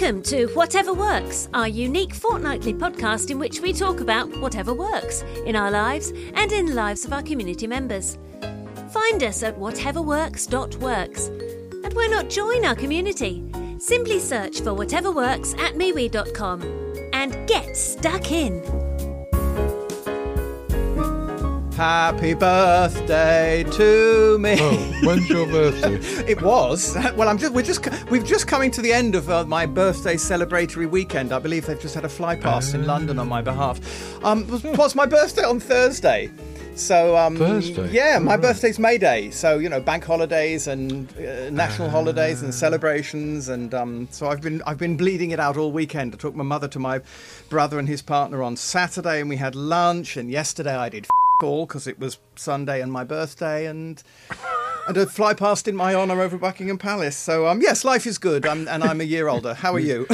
Welcome to Whatever Works, our unique fortnightly podcast in which we talk about whatever works in our lives and in the lives of our community members. Find us at whateverworks.works. And why not join our community? Simply search for Whatever Works at MeWe.com and get stuck in. Happy birthday to me. Oh, when's your birthday? It was. Well, we've just coming to the end of my birthday celebratory weekend. I believe they've just had a fly past in London on my behalf. Was my birthday on Thursday. So, Thursday? Yeah, my birthday's May Day. So, bank holidays and national holidays and celebrations. And so I've been bleeding it out all weekend. I took my mother to my brother and his partner on Saturday and we had lunch. And yesterday I did all because it was Sunday and my birthday and a fly past in my honour over Buckingham Palace. So, yes, life is good. And I'm a year older. How are you?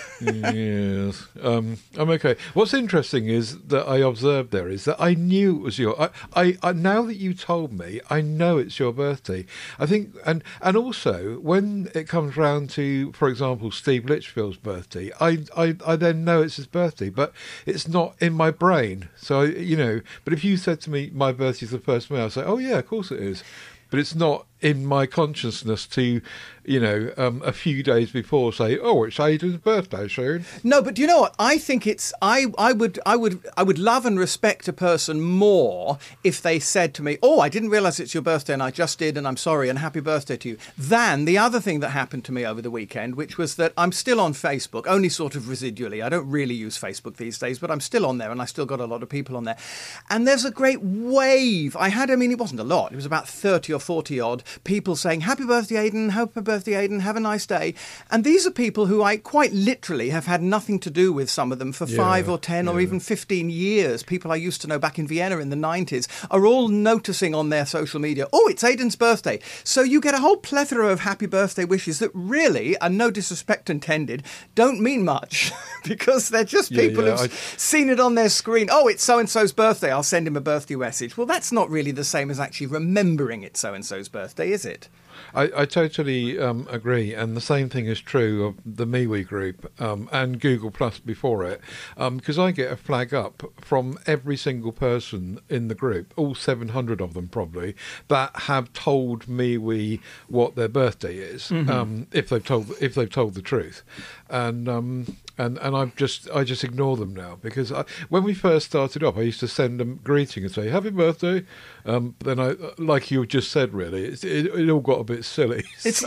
Yes, I'm okay. What's interesting is that I observed there is that I knew it was your. I now that you told me, I know it's your birthday. I think, and also when it comes round to, for example, Steve Litchfield's birthday, I then know it's his birthday, but it's not in my brain. So but if you said to me my birthday's the 1st of May, I'll say, oh yeah, of course it is. But it's not in my consciousness to, a few days before say, oh, it's Aidan's birthday soon. No, but do you know what? I think it's I would love and respect a person more if they said to me, oh, I didn't realise it's your birthday and I just did and I'm sorry and happy birthday to you, than the other thing that happened to me over the weekend, which was that I'm still on Facebook, only sort of residually. I don't really use Facebook these days, but I'm still on there and I still got a lot of people on there. And there's a great wave. It wasn't a lot. It was about 30 or 40 odd people saying, happy birthday, Aidan, happy birthday, Aidan, have a nice day. And these are people who I quite literally have had nothing to do with, some of them, for 5 or 10 or even 15 years. People I used to know back in Vienna in the 90s are all noticing on their social media, oh, it's Aidan's birthday. So you get a whole plethora of happy birthday wishes that really, and no disrespect intended, don't mean much because they're just people who've seen it on their screen. Oh, it's so-and-so's birthday. I'll send him a birthday message. Well, that's not really the same as actually remembering it's so-and-so's birthday, is it? I totally agree, and the same thing is true of the MeWe group and Google Plus before it, because I get a flag up from every single person in the group, all 700 of them probably, that have told MeWe what their birthday is, if they've told the truth, and I just ignore them now because when we first started off, I used to send them greeting and say happy birthday. Then I, like you just said, really, it all got a bit silly. If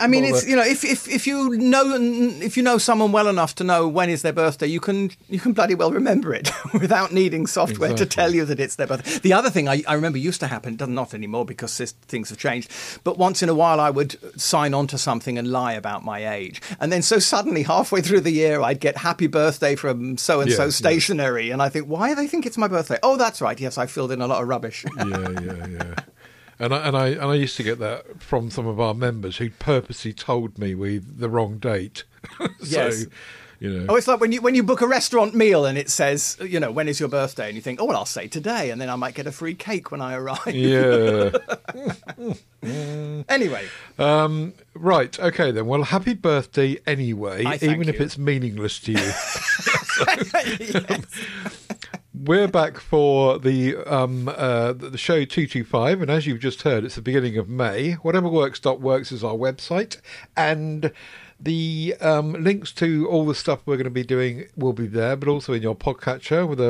you know someone well enough to know when is their birthday, you can bloody well remember it without needing software to tell you that it's their birthday. The other thing I remember used to happen, does not anymore because things have changed, but once in a while I would sign on to something and lie about my age, and then so suddenly halfway through the year I'd get happy birthday from so-and-so stationery, and I think, why do they think it's my birthday? Oh, that's right, yes, I filled in a lot of rubbish. Yeah. And I used to get that from some of our members who purposely told me with the wrong date. Yes. Oh, it's like when you book a restaurant meal and it says, when is your birthday? And you think, oh, well, I'll say today, and then I might get a free cake when I arrive. Yeah. Anyway. Right, okay then. Well, happy birthday anyway, even if it's meaningless to you. We're back for the show 225, and as you've just heard, it's the beginning of May. Whateverworks.works is our website, and the links to all the stuff we're going to be doing will be there, but also in your podcatcher with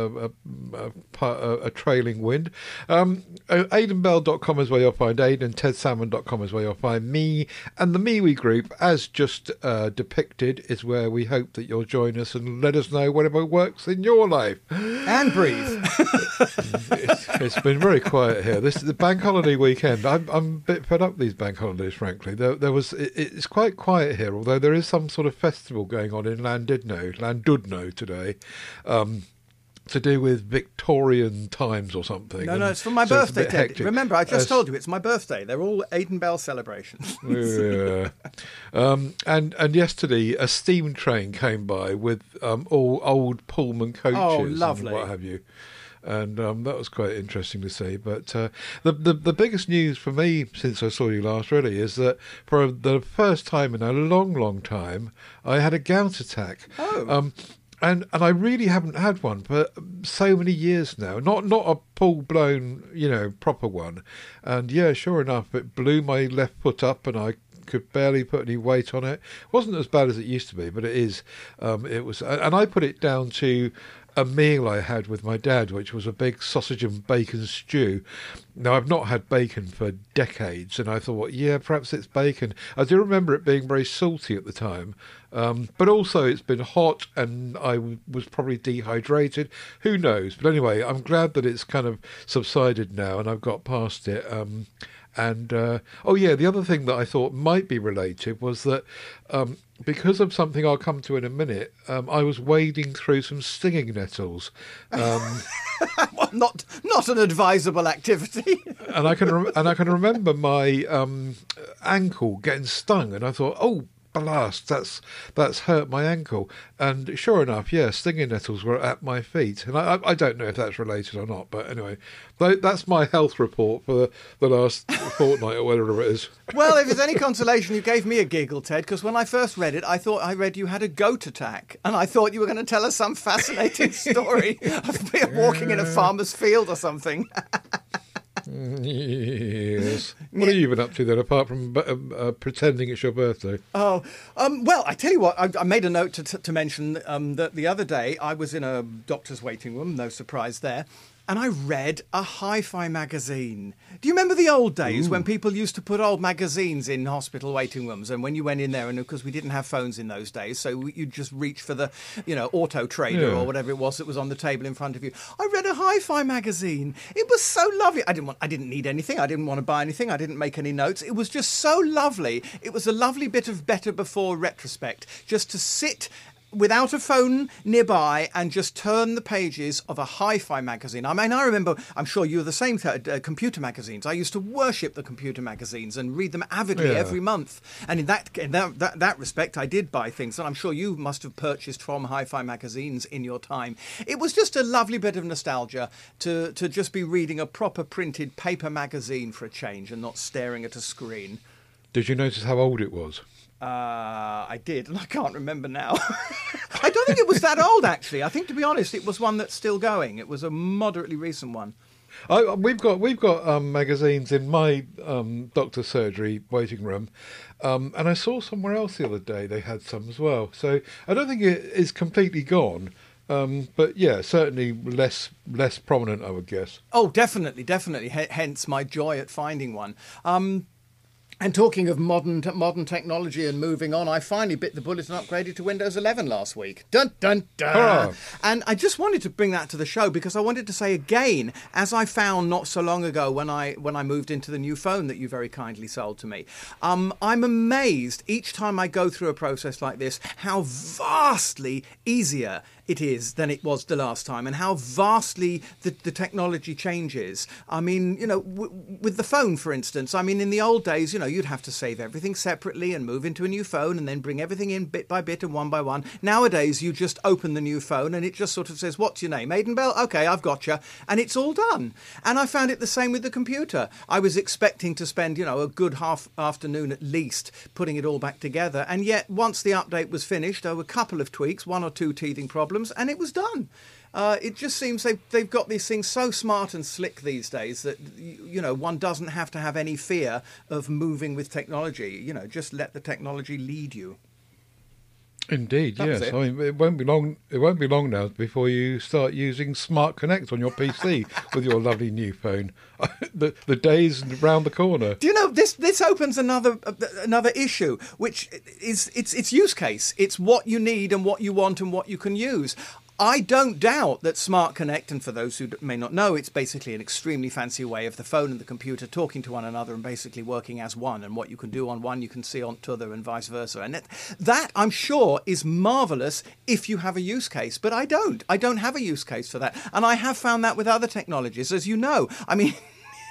a trailing wind. AidanBell.com is where you'll find Aidan, TedSalmon.com is where you'll find me, and the MeWe group, as just depicted, is where we hope that you'll join us and let us know whatever works in your life. And breathe. It's been very quiet here. This is the bank holiday weekend. I'm a bit fed up with these bank holidays, frankly. It's quite quiet here, although there is some sort of festival going on in Llandudno today, to do with Victorian times or something. No, it's for my birthday, Ted. Remember, I just told you it's my birthday. They're all Aidan Bell celebrations. Yeah. And yesterday a steam train came by with all old Pullman coaches. Oh, lovely. And what have you. And that was quite interesting to see. But the biggest news for me since I saw you last really is that for the first time in a long, long time, I had a gout attack. Oh. And I really haven't had one for so many years now. Not a full-blown, proper one. And yeah, sure enough, it blew my left foot up and I could barely put any weight on it. It wasn't as bad as it used to be, but it is. It was, and I put it down to a meal I had with my dad, which was a big sausage and bacon stew. Now, I've not had bacon for decades, and I thought, yeah, perhaps it's bacon. I do remember it being very salty at the time, but also it's been hot, and I was probably dehydrated. Who knows? But anyway, I'm glad that it's kind of subsided now, and I've got past it. The other thing that I thought might be related was that because of something I'll come to in a minute, I was wading through some stinging nettles. Well, not an advisable activity. and I can remember my ankle getting stung, and I thought, oh, blast, that's hurt my ankle. And sure enough, yeah, stinging nettles were at my feet. And I don't know if that's related or not, but anyway, that's my health report for the last fortnight or whatever it is. Well, if it's any consolation, you gave me a giggle, Ted, because when I first read it, I thought I read you had a goat attack, and I thought you were going to tell us some fascinating story of walking in a farmer's field or something. Yes. What have you been up to then, apart from pretending it's your birthday? Oh, well, I tell you what, I made a note to mention that the other day I was in a doctor's waiting room, no surprise there, and I read a hi-fi magazine. Do you remember the old days when people used to put old magazines in hospital waiting rooms, and when you went in there, and of course we didn't have phones in those days, so you'd just reach for the, Auto Trader or whatever it was that was on the table in front of you. I read a hi-fi magazine. It was so lovely. I didn't need anything. I didn't want to buy anything. I didn't make any notes. It was just so lovely. It was a lovely bit of Better Before retrospect, just to sit without a phone nearby and just turn the pages of a hi-fi magazine. I mean, I remember, I'm sure you were the same, computer magazines. I used to worship the computer magazines and read them avidly every month. And in that respect, I did buy things. And I'm sure you must have purchased from hi-fi magazines in your time. It was just a lovely bit of nostalgia to just be reading a proper printed paper magazine for a change and not staring at a screen. Did you notice how old it was? I did, and I can't remember now. I don't think it was that old, actually. I think, to be honest, it was one that's still going. It was a moderately recent one. We've got magazines in my doctor's surgery waiting room, and I saw somewhere else the other day they had some as well. So I don't think it is completely gone. But yeah, certainly less prominent, I would guess. Oh, definitely. Hence my joy at finding one. And talking of modern technology and moving on, I finally bit the bullet and upgraded to Windows 11 last week. Dun, dun, dun. Hurrah. And I just wanted to bring that to the show because I wanted to say again, as I found not so long ago when I moved into the new phone that you very kindly sold to me, I'm amazed each time I go through a process like this how vastly easier it is than it was the last time, and how vastly the technology changes. I mean, with the phone, for instance, I mean, in the old days, you'd have to save everything separately and move into a new phone and then bring everything in bit by bit and one by one. Nowadays, you just open the new phone and it just sort of says, what's your name? Aidenbell? Okay, I've got you. And it's all done. And I found it the same with the computer. I was expecting to spend, a good half afternoon at least putting it all back together. And yet, once the update was finished, there were a couple of tweaks, one or two teething problems, and it was done. It just seems they've got these things so smart and slick these days that, one doesn't have to have any fear of moving with technology. Just let the technology lead you. Indeed, yes. I mean, it won't be long now before you start using Smart Connect on your PC with your lovely new phone. The day's round the corner. Do you know this opens another issue, which is its use case. It's what you need and what you want and what you can use. I don't doubt that Smart Connect, and for those who may not know, it's basically an extremely fancy way of the phone and the computer talking to one another and basically working as one, and what you can do on one you can see on t'other and vice versa. And that, I'm sure, is marvellous if you have a use case, but I don't have a use case for that. And I have found that with other technologies, as you know. I mean,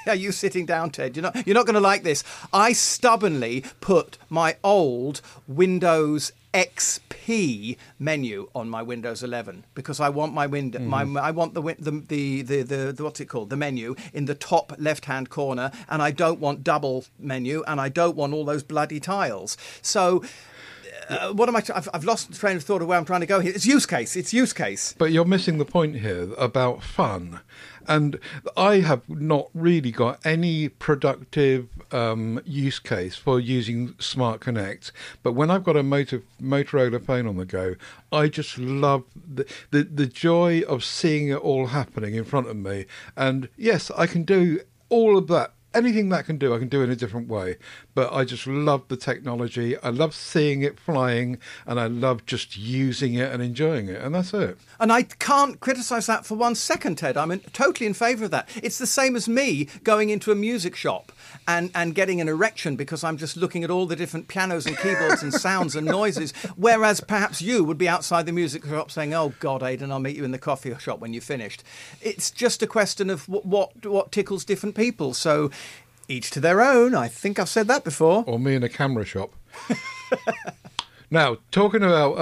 Are you sitting down, Ted? You're not going to like this. I stubbornly put my old Windows XP menu on my Windows 11 because I want my window. I want the what's it called? The menu in the top left-hand corner, and I don't want double menu, and I don't want all those bloody tiles. So. What am I? I've lost the train of thought of where I'm trying to go here. It's use case. It's use case. But you're missing the point here about fun. And I have not really got any productive use case for using Smart Connect. But when I've got a Motorola phone on the go, I just love the joy of seeing it all happening in front of me. And yes, I can do all of that. Anything that I can do in a different way. But I just love the technology. I love seeing it flying, and I love just using it and enjoying it. And that's it. And I can't criticise that for 1 second, Ted. I'm totally in favour of that. It's the same as me going into a music shop and getting an erection because I'm just looking at all the different pianos and keyboards and sounds and noises, whereas perhaps you would be outside the music shop saying, oh, God, Aidan, I'll meet you in the coffee shop when you've finished. It's just a question of what tickles different people. So each to their own. I think I've said that before. Or me in a camera shop. Now, talking about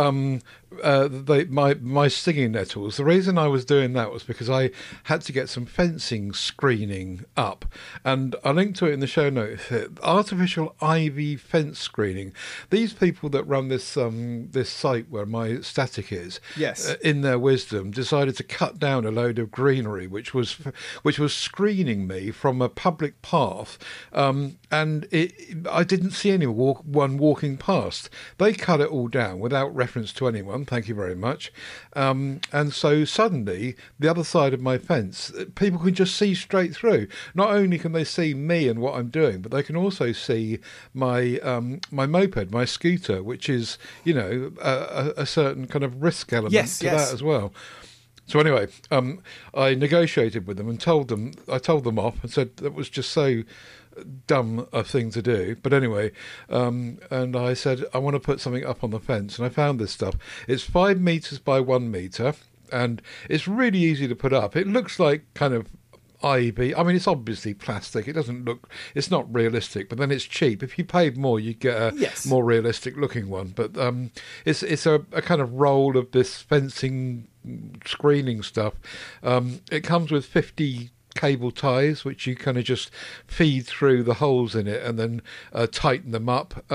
my stinging nettles, the reason I was doing that was because I had to get some fencing screening up, and I linked to it in the show notes. Artificial ivy fence screening. These people that run this this site where my static is, yes, in their wisdom, decided to cut down a load of greenery, which was screening me from a public path, and I didn't see anyone walking past. They cut it all down without reference to anyone. Thank you very much. And so suddenly, the other side of my fence, people can just see straight through. Not only can they see me and what I'm doing, but they can also see my my moped, my scooter, which is, a certain kind of risk element to that as well. So anyway, I negotiated with them and told them off and said that was just so dumb a thing to do. But anyway, and I said, I want to put something up on the fence, and I found this stuff. It's 5 meters by 1 meter, and it's really easy to put up. It looks like kind of ivy. I mean, it's obviously plastic. It's not realistic, but then it's cheap. If you paid more, you'd get a more realistic looking one. But it's a kind of roll of this fencing screening stuff. It comes with 50 cable ties, which you kind of just feed through the holes in it and then tighten them up.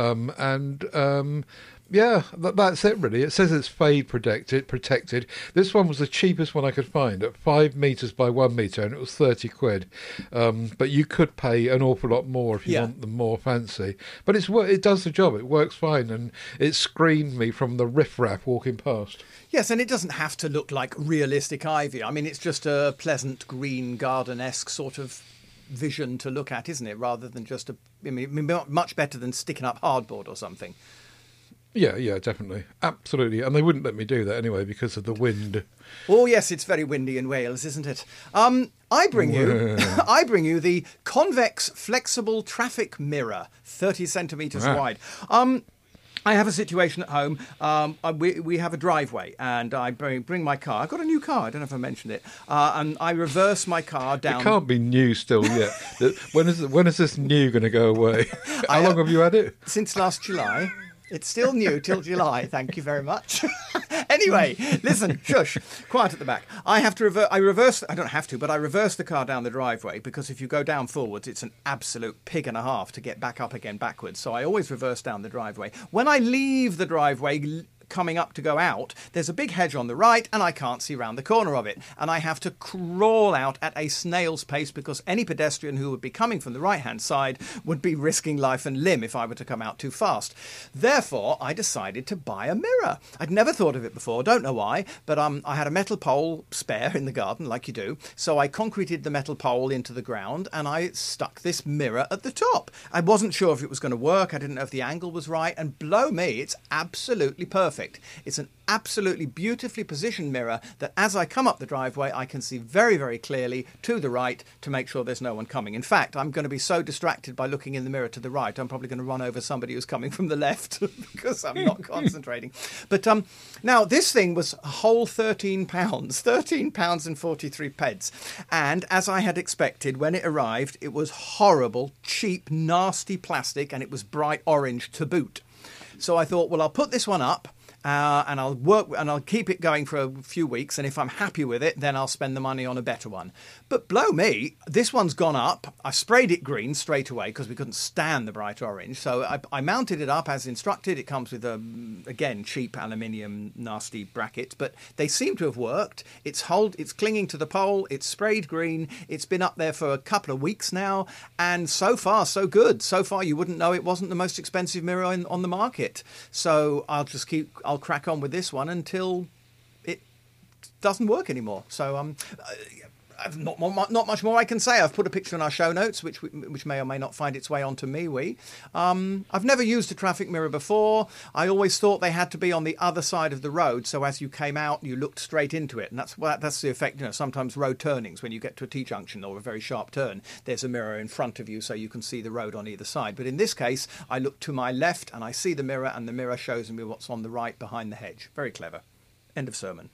That's it really. It says it's fade protected. This one was the cheapest one I could find at 5 meters by 1 meter, and it was 30 quid. But you could pay an awful lot more if you want them more fancy. But it does the job. It works fine, and it screened me from the riffraff walking past. Yes, and it doesn't have to look like realistic ivy. I mean, it's just a pleasant green garden-esque sort of vision to look at, isn't it? Rather than just much better than sticking up hardboard or something. Yeah, definitely. Absolutely. And they wouldn't let me do that anyway because of the wind. Oh, yes, it's very windy in Wales, isn't it? I bring you the Convex Flexible Traffic Mirror, 30 centimetres wide. I have a situation at home. We have a driveway, and I bring my car. I've got a new car. I don't know if I mentioned it. And I reverse my car down. It can't be new still yet. When is this new going to go away? How long have you had it? Since last July. It's still new till July. Thank you very much. Anyway, listen, shush, quiet at the back. I reverse the car down the driveway because if you go down forwards, it's an absolute pig and a half to get back up again backwards. So I always reverse down the driveway. When I leave the driveway, coming up to go out, there's a big hedge on the right and I can't see round the corner of it. And I have to crawl out at a snail's pace because any pedestrian who would be coming from the right-hand side would be risking life and limb if I were to come out too fast. Therefore, I decided to buy a mirror. I'd never thought of it before, don't know why, but I had a metal pole spare in the garden, like you do, so I concreted the metal pole into the ground and I stuck this mirror at the top. I wasn't sure if it was going to work, I didn't know if the angle was right, and blow me, it's absolutely perfect. perfect. It's an absolutely beautifully positioned mirror that as I come up the driveway, I can see very, very clearly to the right to make sure there's no one coming. In fact, I'm going to be so distracted by looking in the mirror to the right, I'm probably going to run over somebody who's coming from the left because I'm not concentrating. But now this thing was a whole £13 and 43 pence. And as I had expected, when it arrived, it was horrible, cheap, nasty plastic, and it was bright orange to boot. So I thought, well, I'll put this one up. And I'll keep it going for a few weeks, and if I'm happy with it, then I'll spend the money on a better one. But blow me, this one's gone up. I sprayed it green straight away because we couldn't stand the bright orange. So I mounted it up as instructed. It comes with again, cheap aluminium nasty brackets, but they seem to have worked. It's clinging to the pole. It's sprayed green. It's been up there for a couple of weeks now, and so far so good. So far you wouldn't know it wasn't the most expensive mirror on the market. So I'll crack on with this one until it doesn't work anymore. So not much more I can say. I've put a picture in our show notes, which may or may not find its way onto MeWe. I've never used a traffic mirror before. I always thought they had to be on the other side of the road, so as you came out, you looked straight into it, and that's the effect. Sometimes road turnings, when you get to a T-junction or a very sharp turn, there's a mirror in front of you, so you can see the road on either side. But in this case, I look to my left and I see the mirror, and the mirror shows me what's on the right behind the hedge. Very clever. End of sermon.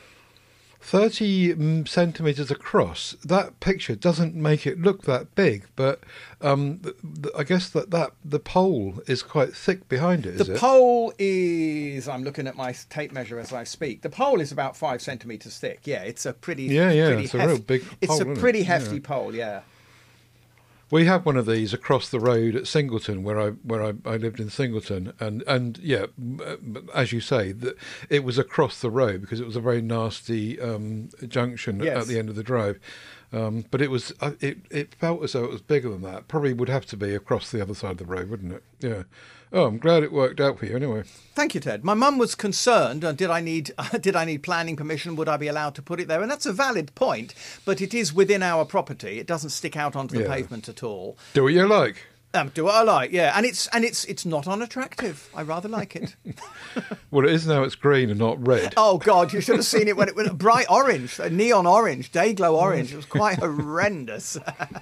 30 centimetres across. That picture doesn't make it look that big, but I guess that the pole is quite thick behind it, is it? The pole is, I'm looking at my tape measure as I speak, the pole is about 5 centimetres thick. Yeah, it's a pretty it's a real big pole. It's a pretty hefty pole, yeah. We have one of these across the road at Singleton, where I lived in Singleton, and yeah, as you say, it was across the road because it was a very nasty junction at the end of the drive. But it felt as though it was bigger than that. Probably would have to be across the other side of the road, wouldn't it? Yeah. Oh, I'm glad it worked out for you anyway. Thank you, Ted. My mum was concerned, did I need planning permission? Would I be allowed to put it there? And that's a valid point, but it is within our property. It doesn't stick out onto the pavement at all. Do what you like. Do what I like, yeah. And it's not unattractive. I rather like it. Well, it is now. It's green and not red. Oh, God, you should have seen it when it was bright orange, a neon orange, day glow orange. It was quite horrendous.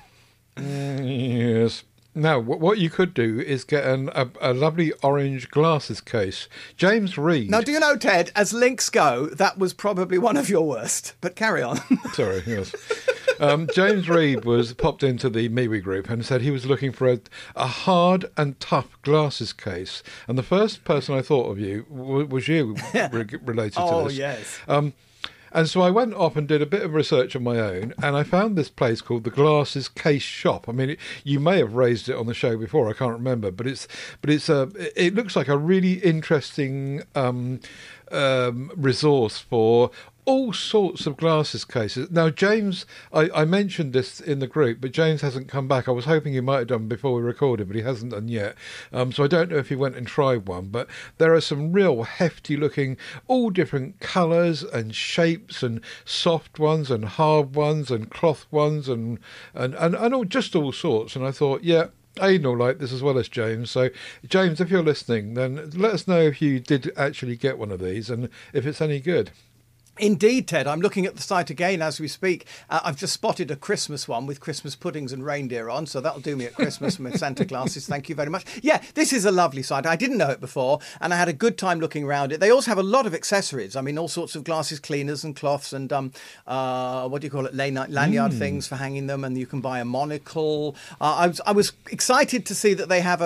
Yes. Now, what you could do is get a lovely orange glasses case. James Reed. Now, do you know, Ted, as links go, that was probably one of your worst. But carry on. Sorry, yes. James Reed popped into the MeWe group and said he was looking for a hard and tough glasses case. And the first person I thought of you was you related to this. Oh, yes. And so I went off and did a bit of research on my own, and I found this place called the Glasses Case Shop. I mean, you may have raised it on the show before, I can't remember, but it looks like a really interesting resource for all sorts of glasses cases. Now, James, I mentioned this in the group, but James hasn't come back. I was hoping he might have done before we recorded, but he hasn't done yet. So I don't know if he went and tried one, but there are some real hefty looking, all different colours and shapes, and soft ones and hard ones and cloth ones and all, just all sorts. And I thought, yeah, Aidan will like this as well as James. So, James, if you're listening, then let us know if you did actually get one of these and if it's any good. Indeed, Ted. I'm looking at the site again as we speak. I've just spotted a Christmas one with Christmas puddings and reindeer on, so that'll do me at Christmas with Santa glasses. Thank you very much. Yeah, this is a lovely site. I didn't know it before, and I had a good time looking around it. They also have a lot of accessories. I mean, all sorts of glasses cleaners and cloths and, what do you call it, lanyard things for hanging them, and you can buy a monocle. I was excited to see that they have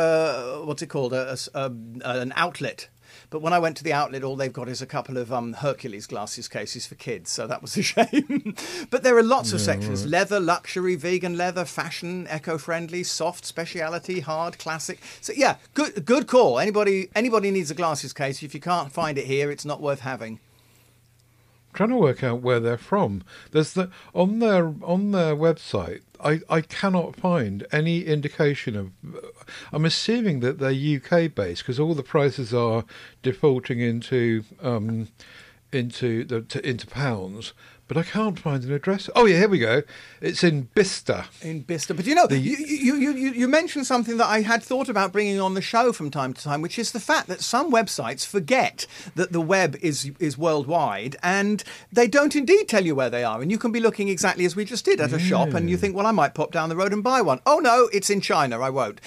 an outlet. But when I went to the outlet, all they've got is a couple of Hercules glasses cases for kids, so that was a shame. But there are lots of sections: right. Leather, luxury, vegan leather, fashion, eco-friendly, soft, speciality, hard, classic. So yeah, good call. Anybody needs a glasses case. If you can't find it here, it's not worth having. Trying to work out where they're from. There's on their website. I cannot find any indication of. I'm assuming that they're UK based because all the prices are defaulting into pounds. But I can't find an address. Oh, yeah, here we go. It's in Bicester. In Bicester. But you mentioned something that I had thought about bringing on the show from time to time, which is the fact that some websites forget that the web is worldwide, and they don't indeed tell you where they are. And you can be looking exactly as we just did at a shop, and you think, well, I might pop down the road and buy one. Oh, no, it's in China. I won't.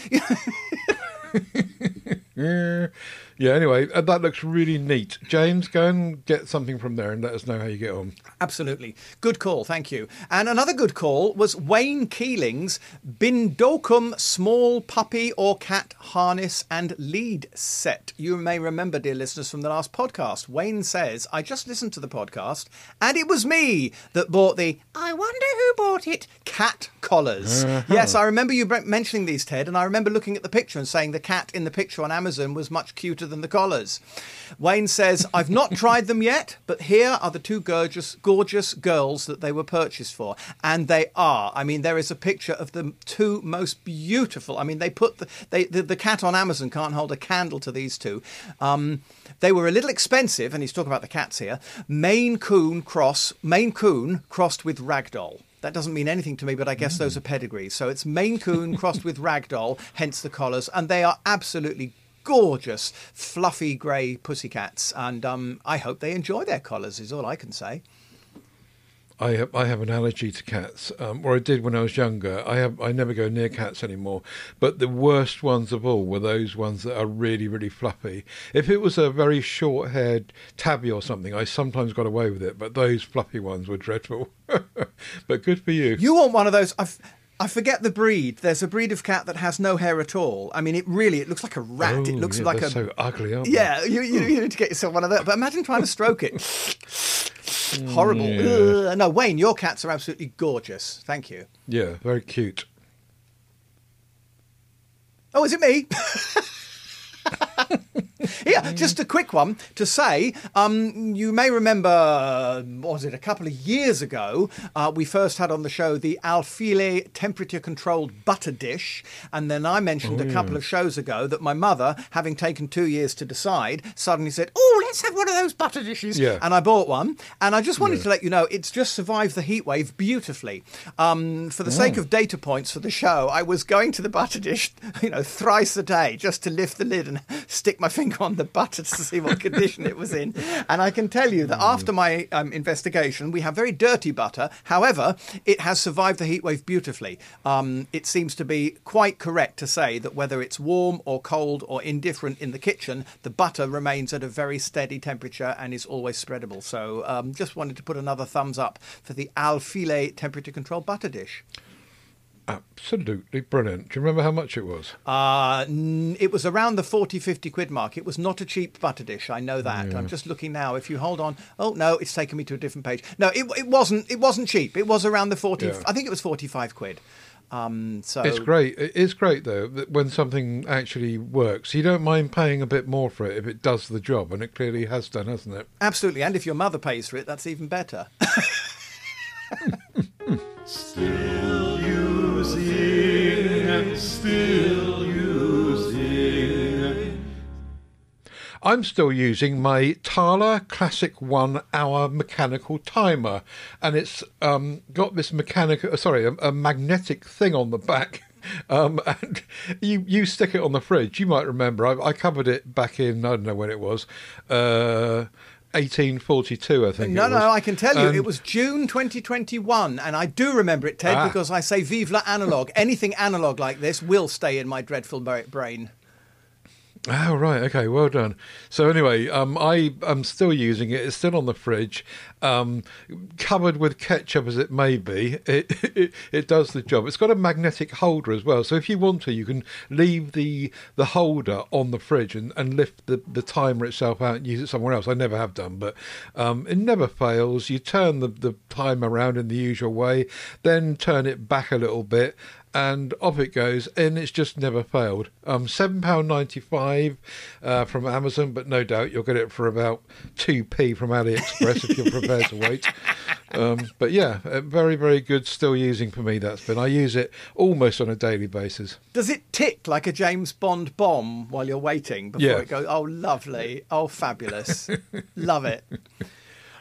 Yeah, anyway, that looks really neat. James, go and get something from there and let us know how you get on. Absolutely. Good call, thank you. And another good call was Wayne Keeling's Bindokum Small Puppy or Cat Harness and Lead Set. You may remember, dear listeners, from the last podcast, Wayne says, I just listened to the podcast and it was me that bought the I wonder who bought it cat collars. Yes, I remember you mentioning these, Ted, and I remember looking at the picture and saying the cat in the picture on Amazon was much cuter than the collars. Wayne says, I've not tried them yet, but here are the two gorgeous girls that they were purchased for. And they are. I mean, there is a picture of the two most beautiful. I mean, they put the cat on Amazon can't hold a candle to these two. They were a little expensive, and he's talking about the cats here. Maine Coon crossed with Ragdoll. That doesn't mean anything to me, but I guess those are pedigrees. So it's Maine Coon crossed with Ragdoll, hence the collars. And they are absolutely gorgeous, fluffy grey pussycats. And I hope they enjoy their collars, is all I can say. I have an allergy to cats, or I did when I was younger. I never go near cats anymore. But the worst ones of all were those ones that are really, really fluffy. If it was a very short-haired tabby or something, I sometimes got away with it. But those fluffy ones were dreadful. But good for you. You want one of those? I forget the breed. There's a breed of cat that has no hair at all. I mean, it looks like a rat. Oh, it looks yeah, like they're so ugly, aren't they? Yeah, you need to get yourself one of those. But imagine trying to stroke it. Horrible. Yeah. No, Wayne, your cats are absolutely gorgeous. Thank you. Yeah, very cute. Oh, is it me? Yeah, just a quick one to say, you may remember, was it a couple of years ago, we first had on the show the Alfile temperature-controlled butter dish, and then I mentioned a couple of shows ago that my mother, having taken 2 years to decide, suddenly said, oh, let's have one of those butter dishes, and I bought one, and I just wanted to let you know, it's just survived the heat wave beautifully. For the sake of data points for the show, I was going to the butter dish, thrice a day, just to lift the lid and stick my finger on the butter to see what condition it was in. And I can tell you that after my investigation, we have very dirty butter. However, it has survived the heatwave beautifully. It seems to be quite correct to say that whether it's warm or cold or indifferent in the kitchen, the butter remains at a very steady temperature and is always spreadable. So just wanted to put another thumbs up for the Alfile temperature control butter dish. Absolutely brilliant. Do you remember how much it was? It was around the 40-50 quid mark. It was not a cheap butter dish. I know that. I'm just looking now. If you hold on. Oh, no, it's taken me to a different page. No, it wasn't cheap. It was around the 40. Yeah. I think it was 45 quid. So it's great. It is great, though, that when something actually works. You don't mind paying a bit more for it if it does the job, and it clearly has done, hasn't it? Absolutely. And if your mother pays for it, that's even better. Still using and still using. I'm still using my Thala Classic 1 hour mechanical timer, and it's got this a magnetic thing on the back. And you stick it on the fridge. You might remember I covered it back in, I don't know when it was, 1842, I think. No, I can tell you, it was June 2021, and I do remember it, Ted, because I say vive la analog. Anything analog like this will stay in my dreadful brain. Oh, right. Okay, well done. So anyway, I am still using it. It's still on the fridge. Covered with ketchup as it may be, it does the job. It's got a magnetic holder as well. So if you want to, you can leave the holder on the fridge and lift the timer itself out and use it somewhere else. I never have done, but it never fails. You turn the timer around in the usual way, then turn it back a little bit, and off it goes, and it's just never failed. £7.95 from Amazon, but no doubt you'll get it for about 2p from AliExpress if you're prepared to wait. But yeah, very, very good still using for me, that's been. I use it almost on a daily basis. Does it tick like a James Bond bomb while you're waiting before it goes? Oh, lovely. Oh, fabulous. Love it.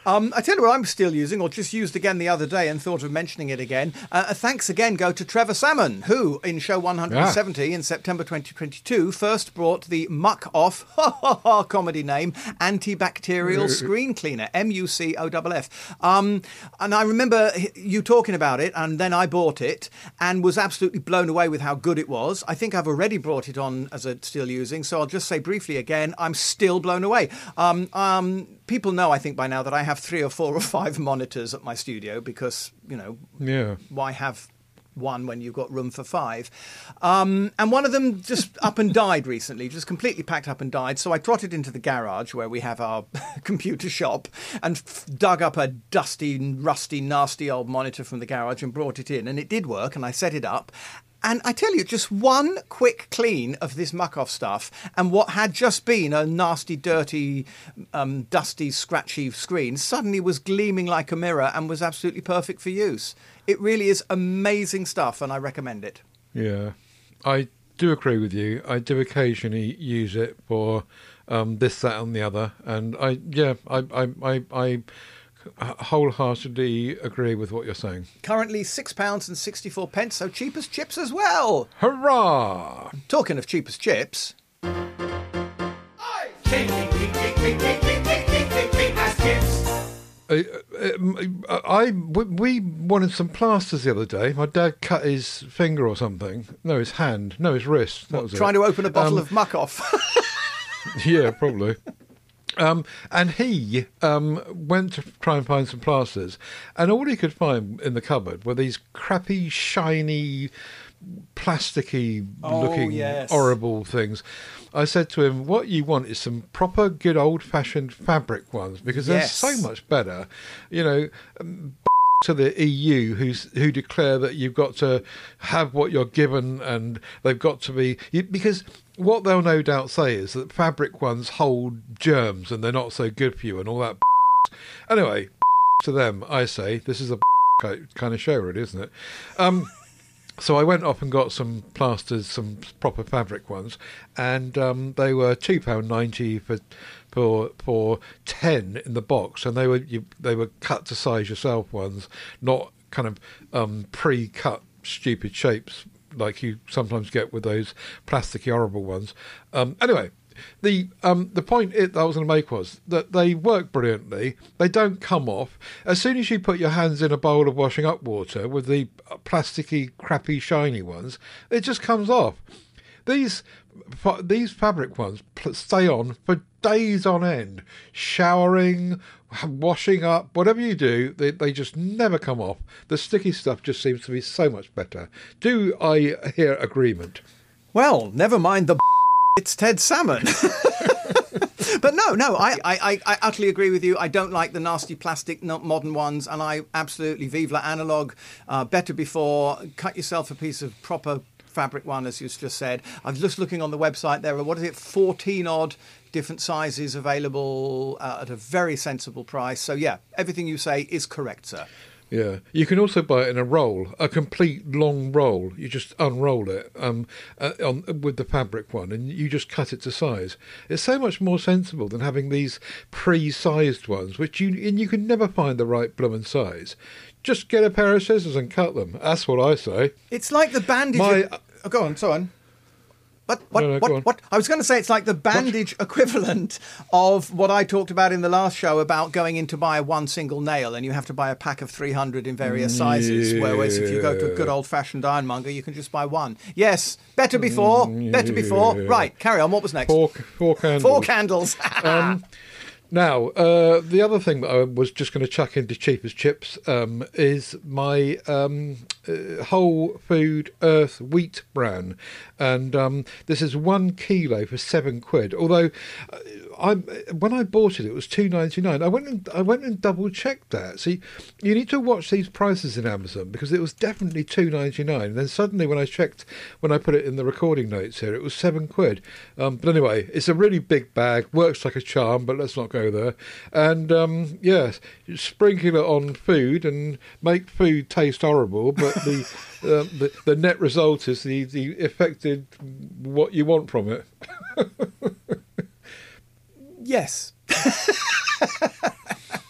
I tell you what I'm still using, or just used again the other day and thought of mentioning it again. Thanks again go to Trevor Salmon, who in show 170 in September 2022 first brought the Muck Off, comedy name, antibacterial screen cleaner, MUCOFF. And I remember you talking about it, and then I bought it and was absolutely blown away with how good it was. I think I've already brought it on as a still using, so I'll just say briefly again, I'm still blown away. People know, I think, by now that I have 3 or 4 or 5 monitors at my studio because, why have one when you've got room for 5? And one of them just up and died recently, just completely packed up and died. So I trotted into the garage where we have our computer shop and dug up a dusty, rusty, nasty old monitor from the garage and brought it in. And it did work, and I set it up. And I tell you, just one quick clean of this muck-off stuff and what had just been a nasty, dirty, dusty, scratchy screen suddenly was gleaming like a mirror and was absolutely perfect for use. It really is amazing stuff, and I recommend it. Yeah, I do agree with you. I do occasionally use it for this, that and the other. And I wholeheartedly agree with what you're saying. Currently £6.64, so cheap as chips as well. Hurrah! Talking of cheap as chips. We wanted some plasters the other day. My dad cut his finger or something. No, his hand. No, his wrist. That was trying to open a bottle of muck-off. Yeah, probably. And he went to try and find some plasters, and all he could find in the cupboard were these crappy, shiny, plasticky-looking, horrible things. I said to him, what you want is some proper, good, old-fashioned fabric ones, because they're so much better. To the EU who declare that you've got to have what you're given and they've got to be... Because what they'll no doubt say is that fabric ones hold germs and they're not so good for you and all that. Anyway, to them, I say, this is a kind of show, really, isn't it? So I went off and got some plasters, some proper fabric ones, and they were £2.90 for 10 in the box, and they were cut to size yourself ones, not kind of pre-cut stupid shapes like you sometimes get with those plasticky horrible ones. Anyway, the point that I was going to make was that they work brilliantly. They don't come off. As soon as you put your hands in a bowl of washing up water with the plasticky, crappy, shiny ones, it just comes off. These fabric ones stay on for days on end. Showering, washing up, whatever you do, they just never come off. The sticky stuff just seems to be so much better. Do I hear agreement? Well, never mind the it's Ted Salmon. But no, I utterly agree with you. I don't like the nasty plastic modern ones, and I absolutely, vive la analog, better before. Cut yourself a piece of proper fabric one, as you just said. I'm just looking on the website. There are, 14 odd different sizes available at a very sensible price. So yeah, everything you say is correct, sir. Yeah, you can also buy it in a roll, a complete long roll. You just unroll it with the fabric one, and you just cut it to size. It's so much more sensible than having these pre-sized ones, which you can never find the right bloomin' size. Just get a pair of scissors and cut them. That's what I say. It's like the bandage. Go on, so on. What? I was going to say it's like the bandage equivalent of what I talked about in the last show about going in to buy one single nail and you have to buy a pack of 300 in various sizes. Whereas if you go to a good old-fashioned ironmonger, you can just buy one. Yes, better before. Right, carry on. What was next? Four candles. 4 candles. Now, the other thing that I was just going to chuck into cheap as chips is my Whole Food Earth wheat bran. And this is 1 kilo for £7. Although when I bought it, it was $2.99. I went and double checked that. See, you need to watch these prices in Amazon because it was definitely $2.99. And then suddenly, when I put it in the recording notes here, it was £7. But anyway, it's a really big bag, works like a charm. But let's not go there. And yes, sprinkle it on food and make food taste horrible. But the net result is the affected what you want from it. Yes.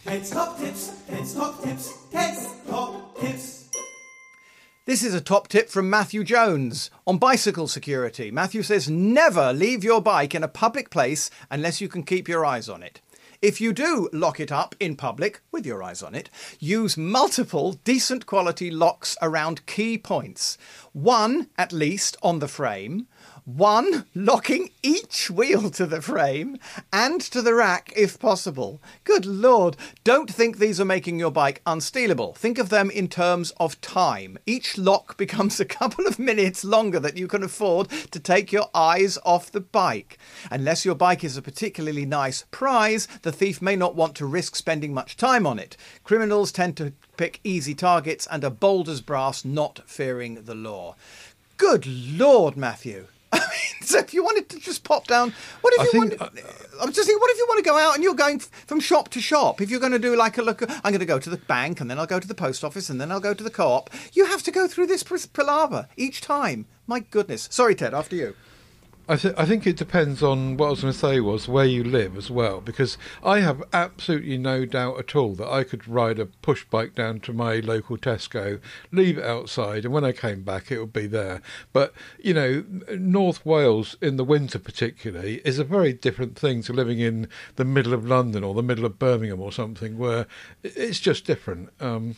Ted's Top Tips, Ted's Top Tips, Ted's Top Tips. This is a top tip from Matthew Jones on bicycle security. Matthew says, never leave your bike in a public place unless you can keep your eyes on it. If you do lock it up in public with your eyes on it, use multiple decent quality locks around key points. One, at least, on the frame. One, locking each wheel to the frame and to the rack if possible. Good Lord, don't think these are making your bike unstealable. Think of them in terms of time. Each lock becomes a couple of minutes longer that you can afford to take your eyes off the bike. Unless your bike is a particularly nice prize, the thief may not want to risk spending much time on it. Criminals tend to pick easy targets and are bold as brass, not fearing the law. Good Lord, Matthew. I mean, so if you wanted to just pop down, what if you want? I'm just thinking, what if you want to go out and you're going from shop to shop? If you're going to do like a look, I'm going to go to the bank and then I'll go to the post office and then I'll go to the co-op. You have to go through this palaver each time. My goodness. Sorry, Ted. After you. I think it depends on what I was going to say was where you live as well, because I have absolutely no doubt at all that I could ride a push bike down to my local Tesco, leave it outside, and when I came back it would be there. But, you know, North Wales in the winter particularly is a very different thing to living in the middle of London or the middle of Birmingham or something where it's just different.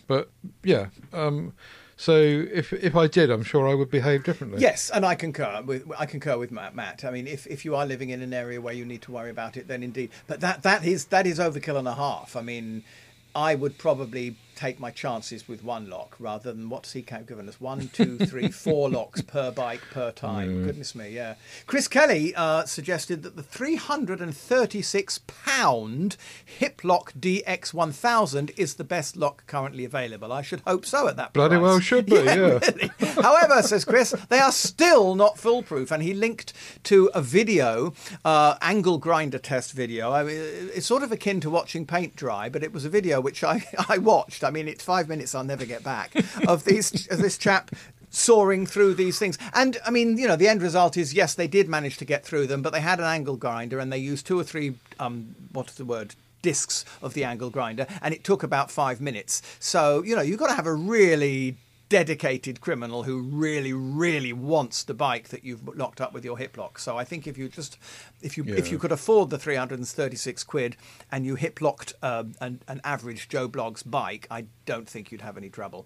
So if I did, I'm sure I would behave differently. Yes, and I concur with Matt. I mean, if you are living in an area where you need to worry about it, then indeed. But that is overkill and a half. I mean, I would probably take my chances with one lock rather than what's he given us? 1, 2, 3, 4 locks per bike per time. Goodness me, yeah. Chris Kelly suggested that the £336 Hiplock DX1000 is the best lock currently available. I should hope so at that price. Bloody well should be, yeah. Really. However, says Chris, they are still not foolproof, and he linked to a video, angle grinder test video. I mean, it's sort of akin to watching paint dry, but it was a video which I watched. I mean, it's 5 minutes I'll never get back of this chap soaring through these things. And, I mean, you know, the end result is, yes, they did manage to get through them, but they had an angle grinder and they used 2 or 3, discs of the angle grinder, and it took about 5 minutes. So, you know, you've got to have a really dedicated criminal who really, really wants the bike that you've locked up with your hip lock. So I think if you could afford the 336 quid and you hip locked an average Joe Bloggs bike, I don't think you'd have any trouble.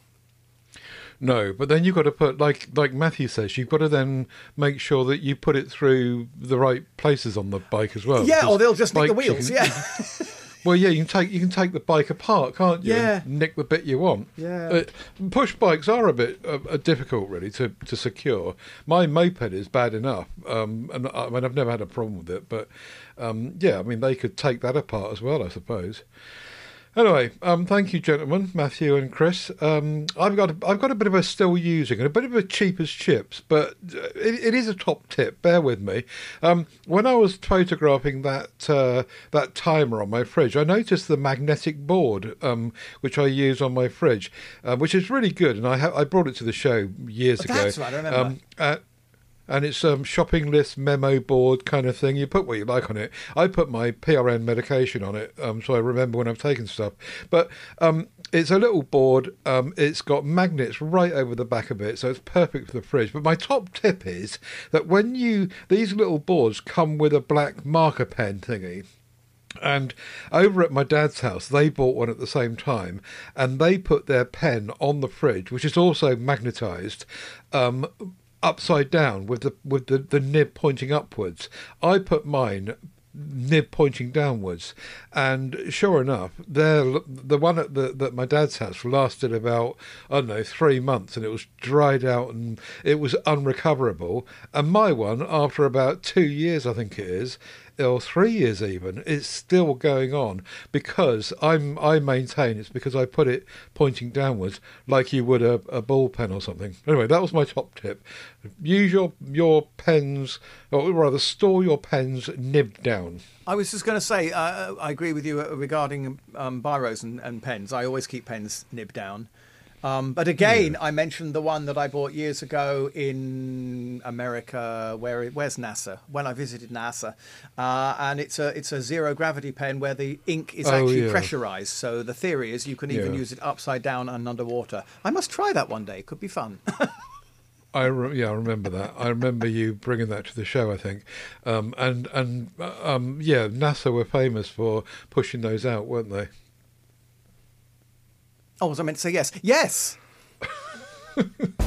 No, but then you've got to put, like Matthew says, you've got to then make sure that you put it through the right places on the bike as well. Yeah, or they'll just nick the wheels, yeah. Well, yeah, you can take the bike apart, can't you? Yeah. And nick the bit you want. Yeah. Push bikes are a bit difficult, really, to secure. My moped is bad enough, and I mean, I've never had a problem with it, but yeah, I mean, they could take that apart as well, I suppose. Anyway, thank you, gentlemen, Matthew and Chris. I've got a bit of a still using and a bit of a cheap as chips, but it is a top tip. Bear with me. When I was photographing that timer on my fridge, I noticed the magnetic board which I use on my fridge, which is really good, and I brought it to the show years ago. That's right, I remember. And it's shopping list memo board kind of thing. You put what you like on it. I put my PRN medication on it, so I remember when I've taken stuff. But it's a little board. It's got magnets right over the back of it, so it's perfect for the fridge. But my top tip is that these little boards come with a black marker pen thingy. And over at my dad's house, they bought one at the same time, and they put their pen on the fridge, which is also magnetised, upside down with the nib pointing upwards. I put mine nib pointing downwards, and sure enough, the one at my dad's house lasted about 3 months, and it was dried out and it was unrecoverable. And my one, after about 2 years, I think it is, or 3 years even, it's still going on, because I maintain it's because I put it pointing downwards like you would a ball pen or something. Anyway, that was my top tip. Use your pens, or rather store your pens nibbed down. I was just going to say, I agree with you regarding biros and pens. I always keep pens nibbed down. But again, I mentioned the one that I bought years ago in America. Where's NASA? When I visited NASA, and it's a zero gravity pen where the ink is actually pressurized. So the theory is you can even use it upside down and underwater. I must try that one day. It could be fun. I remember that. I remember you bringing that to the show, I think. NASA were famous for pushing those out, weren't they? Oh, was I meant to say yes? Yes! I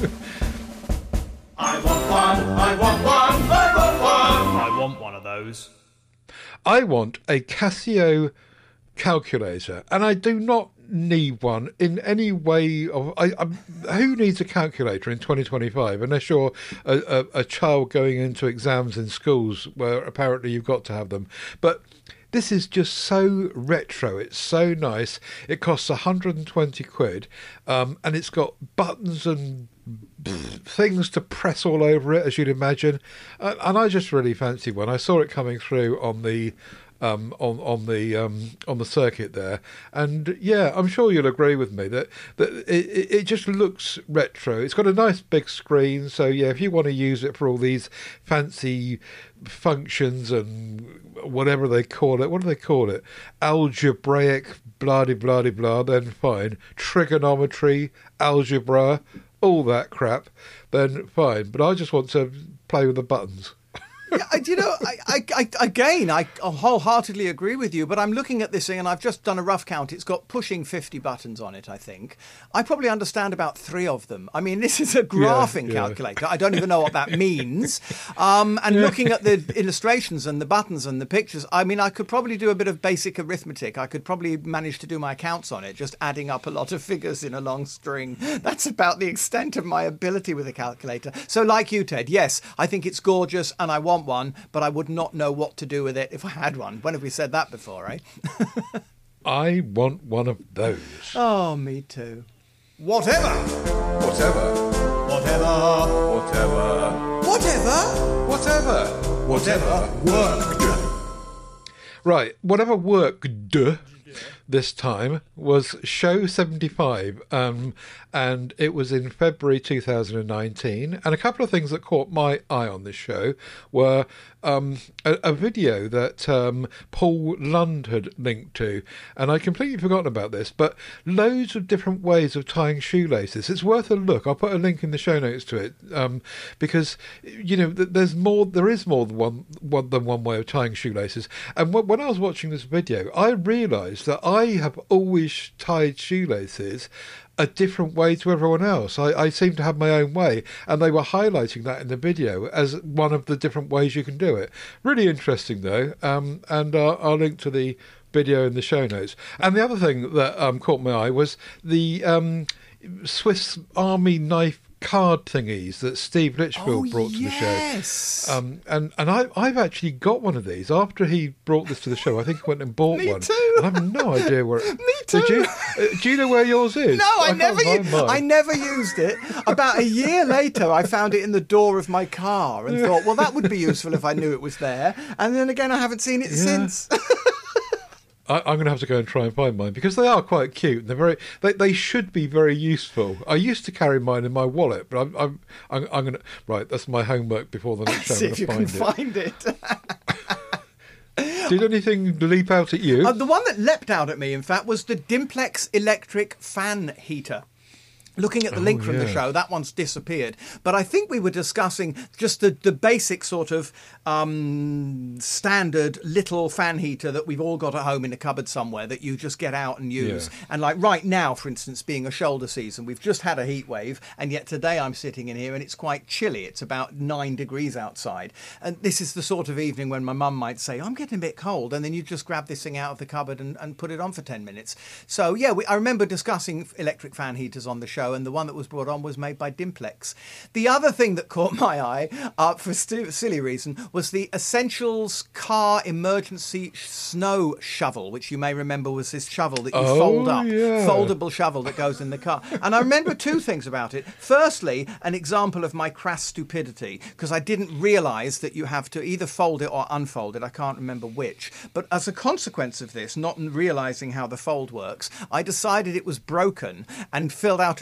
want one, I want one, I want one. I want one of those. I want a Casio calculator, and I do not need one in any way. Who needs a calculator in 2025 unless you're a child going into exams in schools where apparently you've got to have them? But this is just so retro. It's so nice. It costs 120 quid, and it's got buttons and things to press all over it, as you'd imagine. And I just really fancy one. I saw it coming through on the circuit there, and yeah, I'm sure you'll agree with me that it just looks retro. It's got a nice big screen, so yeah, if you want to use it for all these fancy functions and whatever they call it, what do they call it? Algebraic blah de blah de blah, then fine. Trigonometry, algebra, all that crap, then fine. But I just want to play with the buttons. Yeah, I wholeheartedly agree with you, but I'm looking at this thing and I've just done a rough count. It's got pushing 50 buttons on it, I think. I probably understand about 3 of them. I mean, this is a graphing calculator. I don't even know what that means. And looking at the illustrations and the buttons and the pictures, I mean, I could probably do a bit of basic arithmetic. I could probably manage to do my accounts on it, just adding up a lot of figures in a long string. That's about the extent of my ability with a calculator. So like you, Ted, yes, I think it's gorgeous and I want one, but I would not know what to do with it if I had one. When have we said that before, eh? I want one of those. Oh, me too. Whatever. Whatever. Whatever. Whatever. Whatever. Whatever worked. Right, whatever worked this time was show 75, and it was in February 2019, and a couple of things that caught my eye on this show were a video that Paul Lund had linked to, and I'd completely forgotten about this, but loads of different ways of tying shoelaces. It's worth a look. I'll put a link in the show notes to it, because you know there is more than one way of tying shoelaces. And when I was watching this video, I realised that I have always tied shoelaces a different way to everyone else. I seem to have my own way, and they were highlighting that in the video as one of the different ways you can do it. Really interesting though, and I'll link to the video in the show notes. And the other thing that caught my eye was the Swiss Army knife card thingies that Steve Litchfield brought to the show. And I've actually got one of these. After he brought this to the show, I think I went and bought one. Me too. And I have no idea where it... Me too. Did you? Do you know where yours is? No, I never never used it. About a year later, I found it in the door of my car and thought, well, that would be useful if I knew it was there. And then again, I haven't seen it since. I'm going to have to go and try and find mine because they are quite cute. And they should be very useful. I used to carry mine in my wallet, but I'm going to... Right, that's my homework before the next show. See if you can find it. Did anything leap out at you? The one that leapt out at me, in fact, was the Dimplex electric fan heater. Looking at the link from the show, that one's disappeared. But I think we were discussing just the basic sort of standard little fan heater that we've all got at home in a cupboard somewhere that you just get out and use. Yeah. And like right now, for instance, being a shoulder season, we've just had a heat wave. And yet today I'm sitting in here and it's quite chilly. It's about 9 degrees outside. And this is the sort of evening when my mum might say, I'm getting a bit cold. And then you just grab this thing out of the cupboard and put it on for 10 minutes. So, yeah, I remember discussing electric fan heaters on the show. And the one that was brought on was made by Dimplex. The other thing that caught my eye, for silly reason, was the Essentials car emergency snow shovel, which you may remember was this shovel that you fold up, foldable shovel that goes in the car. And I remember 2 things about it. Firstly, an example of my crass stupidity, because I didn't realise that you have to either fold it or unfold it. I can't remember which. But as a consequence of this, not realising how the fold works, I decided it was broken and filled out a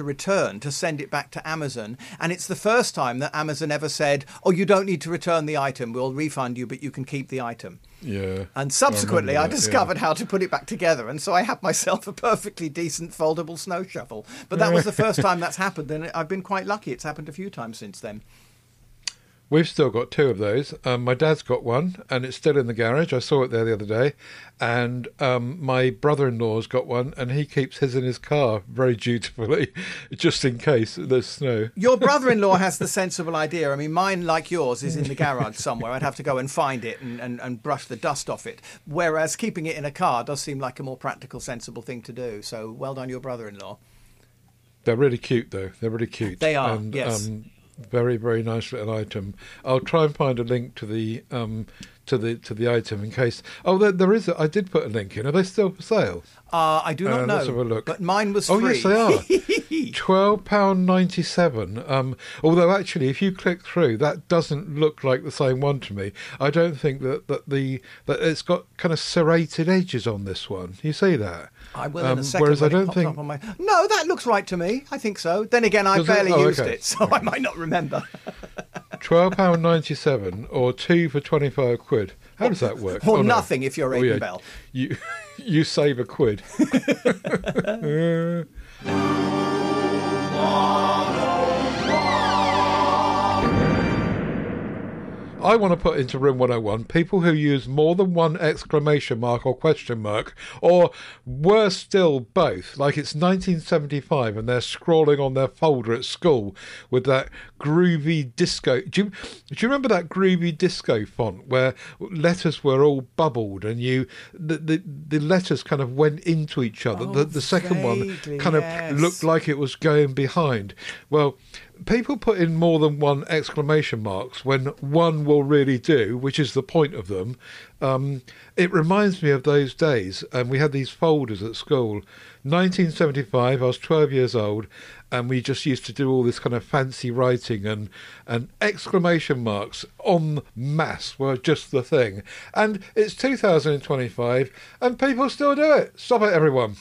return to send it back to Amazon. And it's the first time that Amazon ever said, oh, you don't need to return the item. We'll refund you, but you can keep the item. Yeah. And subsequently, I that, discovered how to put it back together. And so I had myself a perfectly decent foldable snow shovel. But that was the first time that's happened. And I've been quite lucky. It's happened a few times since then. We've still got 2 of those. My dad's got one, and it's still in the garage. I saw it there the other day. And my brother-in-law's got one, and he keeps his in his car very dutifully, just in case there's snow. Your brother-in-law has the sensible idea. I mean, mine, like yours, is in the garage somewhere. I'd have to go and find it and brush the dust off it. Whereas keeping it in a car does seem like a more practical, sensible thing to do. So well done, your brother-in-law. They're really cute, though. They're really cute. They are, and, yes. Very, very nice little item. I'll try and find a link to the item in case. Oh, there is. I did put a link in. Are they still for sale? I do not know. Let's have a look. But mine was free. Oh, yes, they are. £12.97. Although actually, if you click through, that doesn't look like the same one to me. I don't think that it's got kind of serrated edges on this one. You see that? I will in a second. Whereas I when it don't pops think. up on my... No, that looks right to me. I think so. Then again, I barely used it, so I might not remember. £12.97 or 2 for 25 quid. How does that work? Or nothing if you're Aidan Bell. You save a quid. I want to put into Room 101 people who use more than one exclamation mark or question mark, or worse still, both. Like it's 1975 and they're scrolling on their folder at school with that groovy disco. Do you remember that groovy disco font where letters were all bubbled and the letters kind of went into each other? The second one kind of looked like it was going behind. Well, people put in more than one exclamation marks when one will really do, which is the point of them. It reminds me of those days, and we had these folders at school. 1975, I was 12 years old, and we just used to do all this kind of fancy writing, and exclamation marks en masse were just the thing. And it's 2025, and people still do it. Stop it, everyone.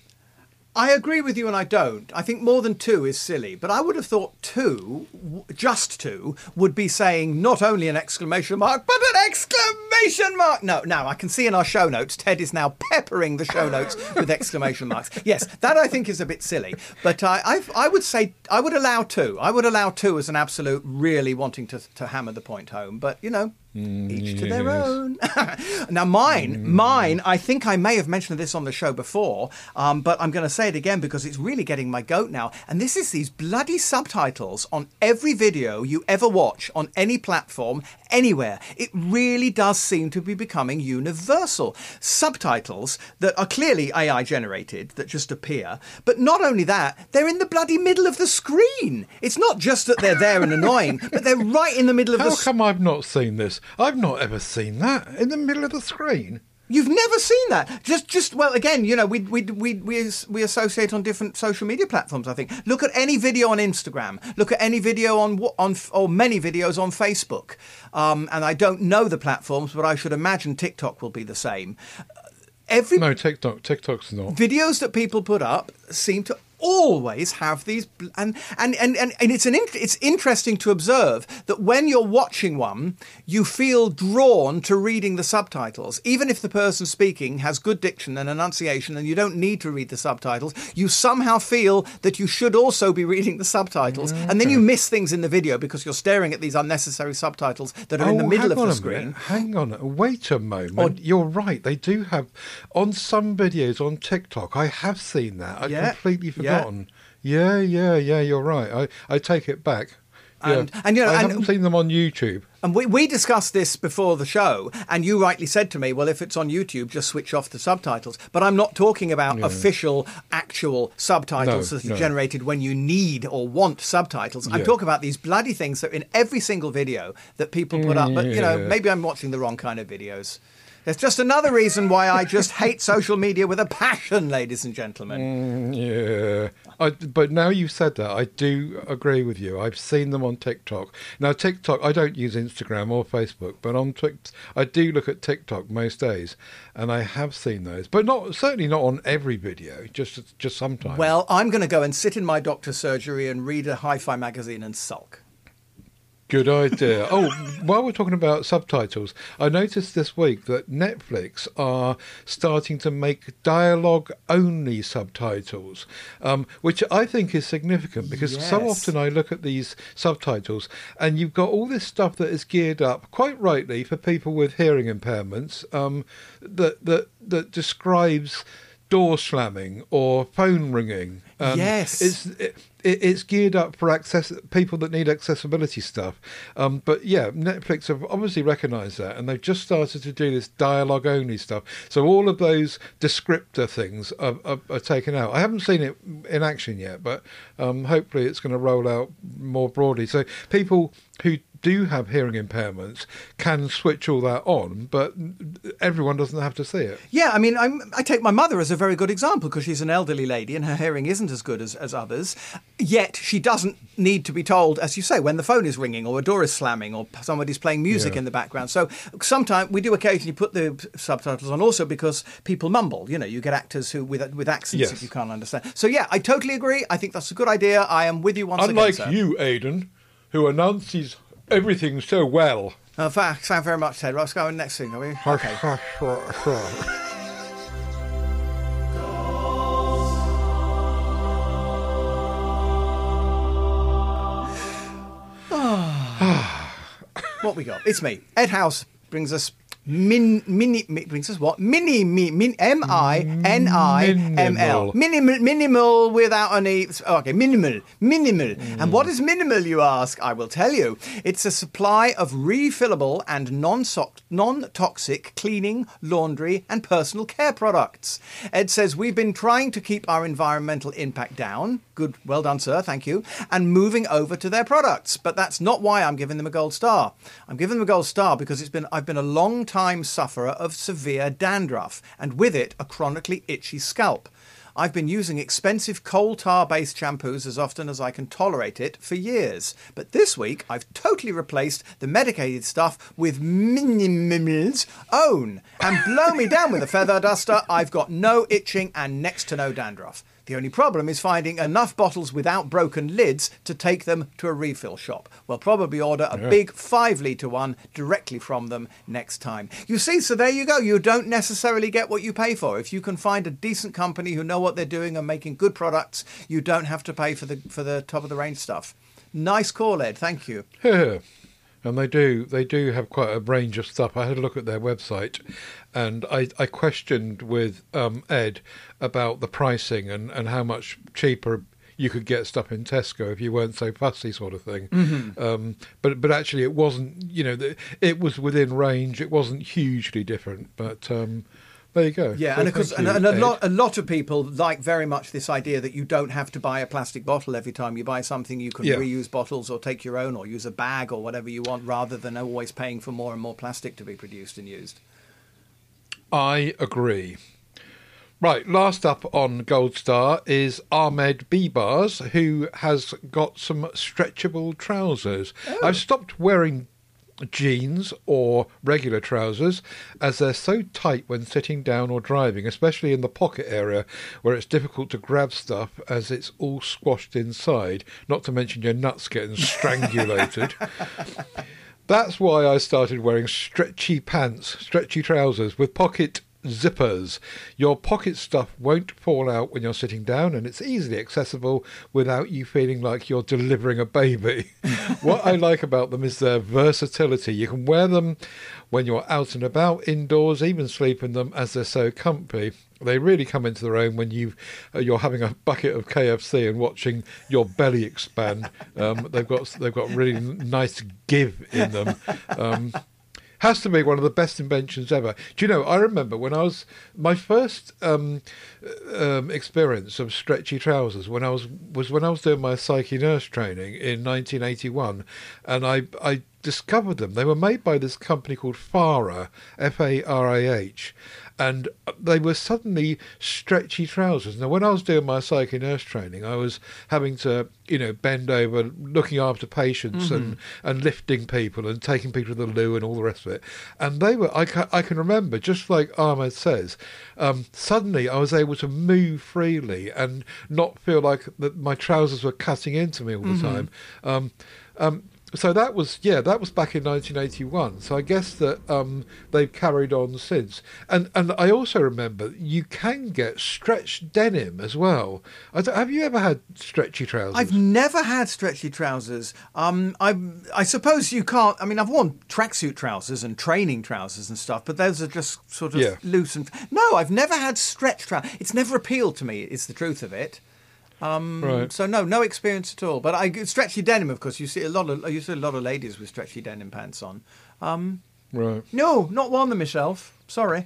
I agree with you and I don't. I think more than 2 is silly, but I would have thought 2, just 2, would be saying not only an exclamation mark, but an exclamation mark. No, I can see in our show notes, Ted is now peppering the show notes with exclamation marks. Yes, that I think is a bit silly, but I would say, I would allow 2. I would allow 2 as an absolute really wanting to hammer the point home, but, you know, each to their own. Now, mine, I think I may have mentioned this on the show before, but I'm going to say it again because it's really getting my goat now. And this is these bloody subtitles on every video you ever watch on any platform, anywhere. It really does seem to be becoming universal. Subtitles that are clearly AI generated, that just appear. But not only that, they're in the bloody middle of the screen. It's not just that they're there and annoying, but they're right in the middle of the screen. How come I've not seen this? I've not ever seen that in the middle of the screen. You've never seen that? Just well, again, you know, we associate on different social media platforms. I think. Look at any video on Instagram. Look at any video on or many videos on Facebook. And I don't know the platforms, but I should imagine TikTok will be the same. No, TikTok's not. Videos that people put up seem to always have these, and it's interesting to observe that when you're watching one, you feel drawn to reading the subtitles, even if the person speaking has good diction and enunciation, and you don't need to read the subtitles. You somehow feel that you should also be reading the subtitles, and then you miss things in the video because you're staring at these unnecessary subtitles that are in the middle of the screen. Hang on, wait a moment. You're right. They do have on some videos on TikTok. I have seen that. I'd completely forgotten. Yeah, you're right. I take it back. Yeah. And you know, I haven't seen them on YouTube. And we discussed this before the show, and you rightly said to me, well, if it's on YouTube, just switch off the subtitles. But I'm not talking about official, actual subtitles that are generated when you need or want subtitles. I'm talking about these bloody things that are in every single video that people put up. But, you know, maybe I'm watching the wrong kind of videos. There's just another reason why I just hate social media with a passion, ladies and gentlemen. Yeah. But now you've said that, I do agree with you. I've seen them on TikTok. Now, TikTok, I don't use Instagram or Facebook, but on I do look at TikTok most days, and I have seen those. But certainly not on every video, just sometimes. Well, I'm going to go and sit in my doctor's surgery and read a hi-fi magazine and sulk. Good idea. Oh, while we're talking about subtitles, I noticed this week that Netflix are starting to make dialogue-only subtitles, which I think is significant because so often I look at these subtitles and you've got all this stuff that is geared up, quite rightly, for people with hearing impairments that describes door slamming or phone ringing. It's geared up for people that need accessibility stuff. But yeah, Netflix have obviously recognised that, and they've just started to do this dialogue-only stuff. So all of those descriptor things are taken out. I haven't seen it in action yet, but hopefully it's going to roll out more broadly. So people who do have hearing impairments can switch all that on, but everyone doesn't have to see it. Yeah, I mean, I take my mother as a very good example because she's an elderly lady and her hearing isn't as good as others. Yet she doesn't need to be told, as you say, when the phone is ringing or a door is slamming or somebody's playing music in the background. So sometimes we do occasionally put the subtitles on also because people mumble. You know, you get actors who with accents if you can't understand. So yeah, I totally agree. I think that's a good idea. I am with you once again, Unlike sir. you, Aidan, who announces everything so well. Thank you very much, Ted. Let's go on next thing, are we? Okay. What we got? It's me. Ed House brings us what? M-I-N-I-M-L. Minimal without any... Okay, minimal. And what is minimal, you ask? I will tell you. It's a supply of refillable and non-toxic cleaning, laundry and personal care products. Ed says, we've been trying to keep our environmental impact down. Good, well done, sir, thank you. And moving over to their products. But that's not why I'm giving them a gold star. I'm giving them a gold star because I've been a long time sufferer of severe dandruff, and with it a chronically itchy scalp. I've been using expensive coal tar based shampoos as often as I can tolerate it for years, but this week I've totally replaced the medicated stuff with Minimal's own, and blow me down with a feather duster, I've got no itching and next to no dandruff. The only problem is finding enough bottles without broken lids to take them to a refill shop. We'll probably order a big 5-litre one directly from them next time. You see, so there you go. You don't necessarily get what you pay for. If you can find a decent company who know what they're doing and making good products, you don't have to pay for the top of the range stuff. Nice call, Ed. Thank you. And they do have quite a range of stuff. I had a look at their website, and I questioned with Ed about the pricing and how much cheaper you could get stuff in Tesco if you weren't so fussy, sort of thing. Mm-hmm. But actually, it wasn't. You know, it was within range. It wasn't hugely different, but. There you go. Yeah, so and a lot of people like very much this idea that you don't have to buy a plastic bottle every time you buy something. You can reuse bottles or take your own or use a bag or whatever you want rather than always paying for more and more plastic to be produced and used. I agree. Right, last up on Gold Star is Ahmed B-Bars, who has got some stretchable trousers. Oh. I've stopped wearing jeans or regular trousers as they're so tight when sitting down or driving, especially in the pocket area where it's difficult to grab stuff as it's all squashed inside, not to mention your nuts getting strangulated. That's why I started wearing stretchy trousers with pocket zippers. Your pocket stuff won't fall out when you're sitting down, and it's easily accessible without you feeling like you're delivering a baby. What I like about them is their versatility. You can wear them when you're out and about, indoors, even sleep in them as they're so comfy. They really come into their own when you're having a bucket of KFC and watching your belly expand. They've got really nice give in them. Has to be one of the best inventions ever. Do you know, I remember when my first experience of stretchy trousers was when I was doing my psyche nurse training in 1981, and I discovered them. They were made by this company called Farah, Farah, and they were suddenly stretchy trousers. Now, when I was doing my psycho nurse training, I was having to, bend over, looking after patients and lifting people and taking people to the loo and all the rest of it. And they were, I can remember, just like Ahmed says, suddenly I was able to move freely and not feel like my trousers were cutting into me all the time. So that was back in 1981. So I guess that they've carried on since. And I also remember you can get stretched denim as well. Have you ever had stretchy trousers? I've never had stretchy trousers. I suppose you can't. I mean, I've worn tracksuit trousers and training trousers and stuff, but those are just sort of loose and. No, I've never had stretch trousers. It's never appealed to me. Is the truth of it. Right. So no experience at all. But stretchy denim, of course, you see a lot of ladies with stretchy denim pants on. Right. No, not worn them myself. Sorry.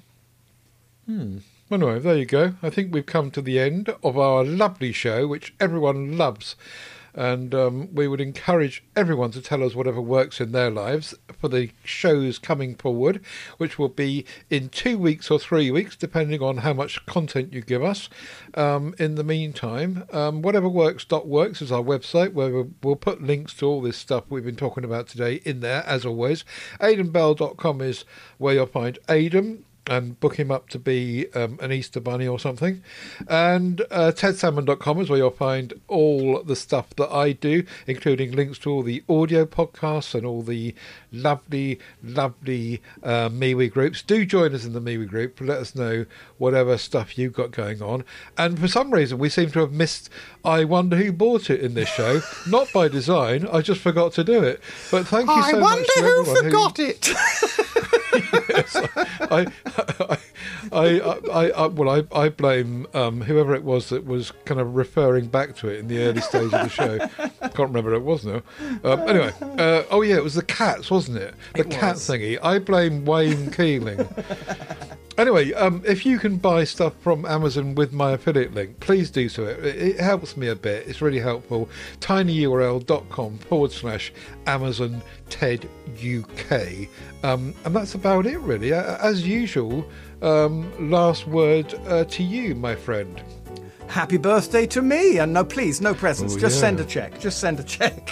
Anyway, there you go. I think we've come to the end of our lovely show, which everyone loves. And we would encourage everyone to tell us whatever works in their lives for the shows coming forward, which will be in 2 weeks or 3 weeks, depending on how much content you give us. In the meantime, whateverworks.works is our website, where we'll put links to all this stuff we've been talking about today in there, as always. AdamBell.com is where you'll find Adam, and book him up to be an Easter bunny or something. And tedsalmon.com is where you'll find all the stuff that I do, including links to all the audio podcasts and all the lovely, lovely MeWe groups. Do join us in the MeWe group. Let us know whatever stuff you've got going on. And for some reason, we seem to have missed I Wonder Who Bought It in this show. Not by design. I just forgot to do it. But thank you so much to everyone. I wonder who forgot it. Yes, I blame whoever it was that was kind of referring back to it in the early stage of the show. Can't remember who it was now. Anyway, it was the cats, wasn't it? The cat thingy. I blame Wayne Keeling. Anyway, if you can buy stuff from Amazon with my affiliate link, please do so. It helps me a bit. It's really helpful. tinyurl.com/Amazon Ted UK. And that's about it, really. As usual, last word to you, my friend. Happy birthday to me. And no, please, no presents. Just send a check. Just send a check.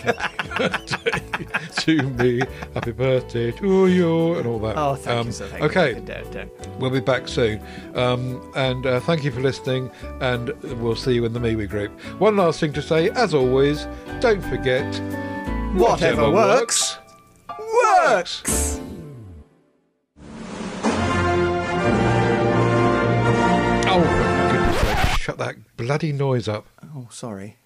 To me, happy birthday to you, and all that. Oh, thank you, sir. Thank okay, you. We'll be back soon. And thank you for listening, and we'll see you in the MeWe group. One last thing to say, as always, don't forget, whatever works, works! Oh, for goodness sake, shut that bloody noise up. Oh, sorry.